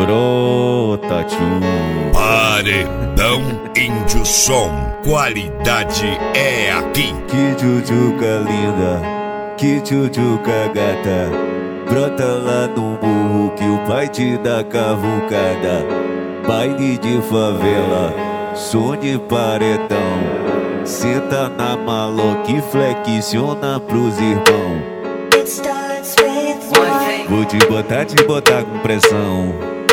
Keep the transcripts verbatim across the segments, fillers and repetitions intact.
brota, tio. Paredão Índio Som, qualidade é aqui. Que tchutchuca linda, que tchutchuca gata, brota lá no morro que o pai te dá cavucada. Baile de favela, som de paredão, senta na maloca e flexiona pros irmão. Vou te botar, te botar com pressão.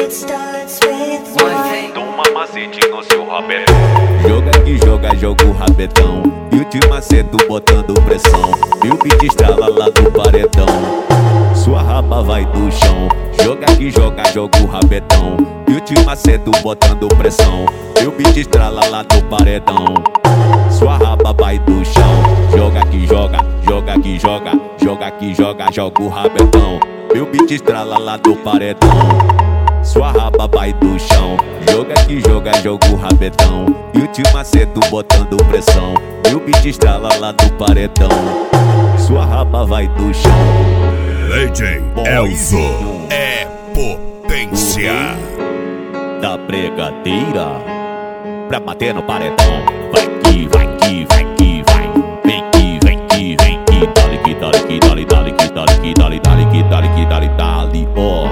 Toma macete no seu rabetão. Joga que joga, joga o rabetão. E o te maceto botando pressão. E o beat estrala lá do paredão. Sua raba vai do chão. Joga que joga, joga o rabetão. E o te maceto botando pressão. E o beat estrala lá do paredão. Sua raba vai do chão. Joga que joga, joga que joga, joga que joga, joga o rabetão. Meu beat estrala lá do paredão. Sua raba vai do chão. Joga que joga, joga o rabetão. E o tio maceto botando pressão. Meu beat estrala lá do paredão. Sua raba vai do chão. D J Elzo é potência da bregadeira pra bater no paredão. Vai que, vai que, vai que, vai. Vem que, vem que, vem que. Dale que, dale que, dale, dale que, dale que, dale, dale que, dale que, dale, dale, ó.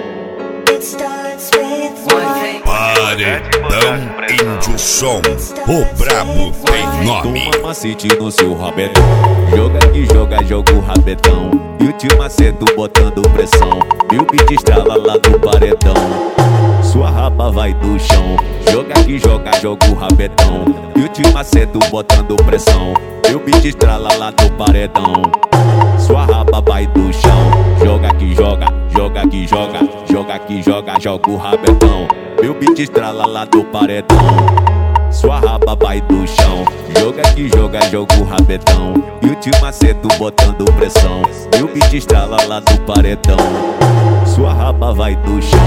Paredão Índio Som, o brabo tem nome. Toma macete no seu rabetão. Joga que joga, joga o rabetão. E o tio maceto botando pressão. E o beat estrala lá do paredão. Sua raba vai do chão. Joga que joga, joga o rabetão. E o tio maceto botando pressão. E o beat estrala lá do paredão. Sua raba vai do chão. Joga que joga, joga que joga, joga que joga, joga o rabetão. Meu beat estrala lá do paredão. Sua raba vai do chão. Joga que joga, joga o rabetão. E o tio maceto botando pressão. Meu beat estrala lá do paredão. Sua raba vai do chão.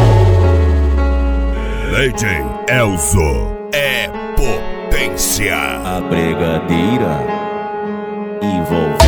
D J Elzo é potência. A bregadeira envolve